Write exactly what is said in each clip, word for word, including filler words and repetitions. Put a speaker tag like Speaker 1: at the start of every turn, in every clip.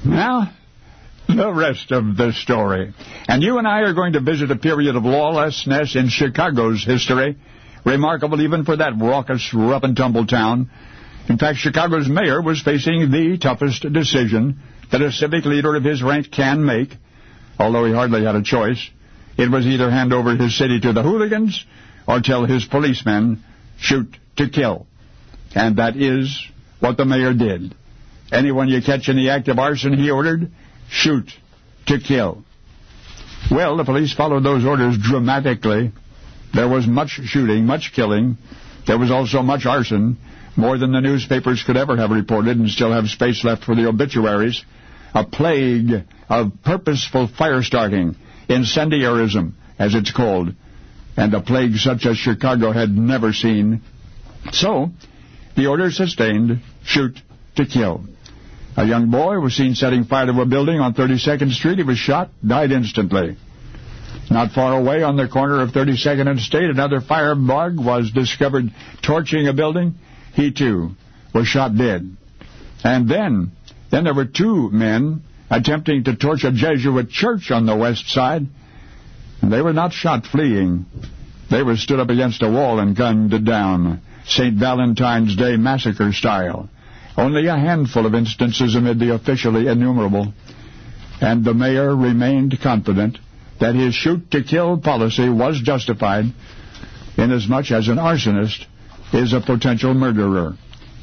Speaker 1: Now, the rest of the story. And you and I are going to visit a period of lawlessness in Chicago's history, remarkable even for that raucous, rough-and-tumble town. In fact, Chicago's mayor was facing the toughest decision that a civic leader of his rank can make, although he hardly had a choice. It was either hand over his city to the hooligans or tell his policemen, shoot to kill. And that is what the mayor did. Anyone you catch in the act of arson, he ordered, shoot to kill. Well, the police followed those orders dramatically. There was much shooting, much killing. There was also much arson, more than the newspapers could ever have reported and still have space left for the obituaries. A plague of purposeful fire-starting, incendiarism, as it's called, and a plague such as Chicago had never seen. So, the order sustained, shoot to kill. A young boy was seen setting fire to a building on thirty-second Street. He was shot, died instantly. Not far away on the corner of thirty-second and State, another firebug was discovered torching a building. He, too, was shot dead. And then, then there were two men attempting to torch a Jesuit church on the west side. And they were not shot fleeing. They were stood up against a wall and gunned down, Saint Valentine's Day massacre style. Only a handful of instances amid the officially innumerable. And the mayor remained confident that his shoot-to-kill policy was justified, inasmuch as an arsonist is a potential murderer.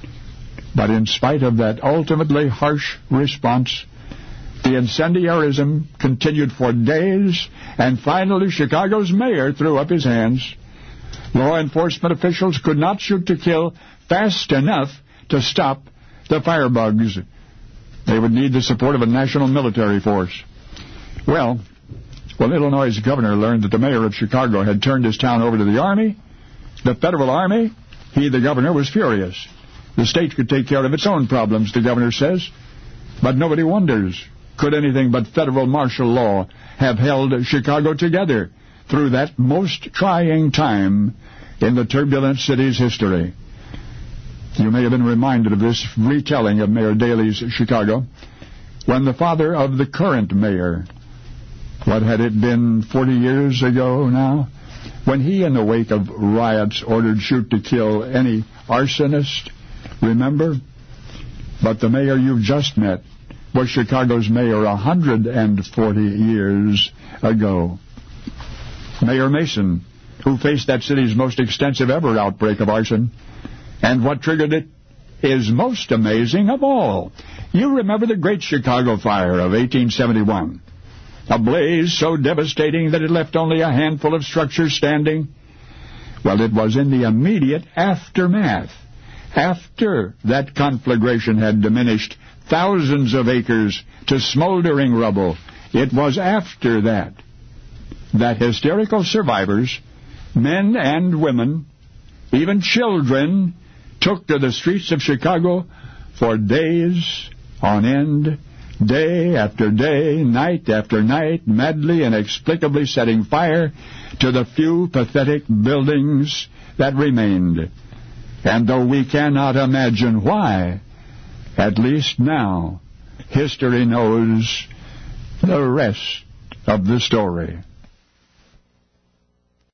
Speaker 1: But in spite of that ultimately harsh response, the incendiarism continued for days, and finally Chicago's mayor threw up his hands. Law enforcement officials could not shoot to kill fast enough to stop the firebugs. They would need the support of a national military force. Well, when Illinois' governor learned that the mayor of Chicago had turned his town over to the Army, the federal Army, he, the governor, was furious. The state could take care of its own problems, the governor says. But nobody wonders, could anything but federal martial law have held Chicago together through that most trying time in the turbulent city's history? You may have been reminded of this retelling of Mayor Daley's Chicago when the father of the current mayor, what had it been, forty years ago now, when he, in the wake of riots, ordered shoot to kill any arsonist, remember? But the mayor you've just met was Chicago's mayor one hundred forty years ago. Mayor Mason, who faced that city's most extensive ever outbreak of arson. And what triggered it is most amazing of all. You remember the Great Chicago Fire of eighteen seventy-one. A blaze so devastating that it left only a handful of structures standing. Well, it was in the immediate aftermath, after that conflagration had diminished thousands of acres to smoldering rubble. It was after that that hysterical survivors, men and women, even children, took to the streets of Chicago for days on end, day after day, night after night, madly, inexplicably setting fire to the few pathetic buildings that remained. And though we cannot imagine why, at least now, history knows the rest of the story.